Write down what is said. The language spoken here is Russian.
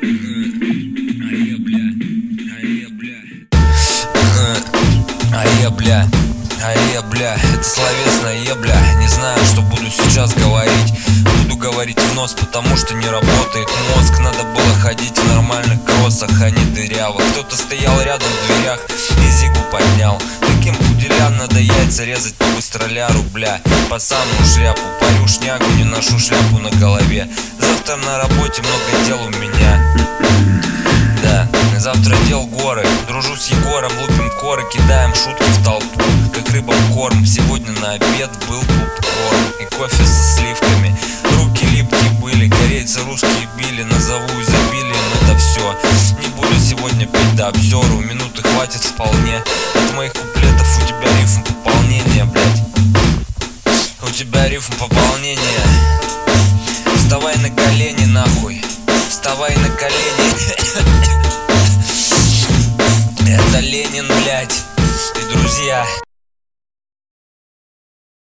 Это словесная ебля. Не знаю, что буду сейчас говорить. Буду говорить в нос, потому что не работает мозг. Надо было ходить в нормальных кроссах, а не дырявых. Кто-то стоял рядом в дверях и зигу поднял. Таким пуделям надо яйца резать по быстроляру, бля. По самую шляпу, парю шнягу, не ношу шляпу на голове. Завтра на работе много дел у меня. Да, завтра дел горы. Дружу с Егором, лупим коры, кидаем шутки в толпу, как рыба в корм. Сегодня на обед был попкорн и кофе со сливками. Руки липкие были, корейцы русские били. Назову изобилием это все. Не буду сегодня петь до обзору, минуты хватит вполне. От моих куплетов у тебя рифм пополнение, блять. У тебя рифм пополнение. Вставай на колени, нахуй. Вставай на колени. Это Ленин, блять, и друзья.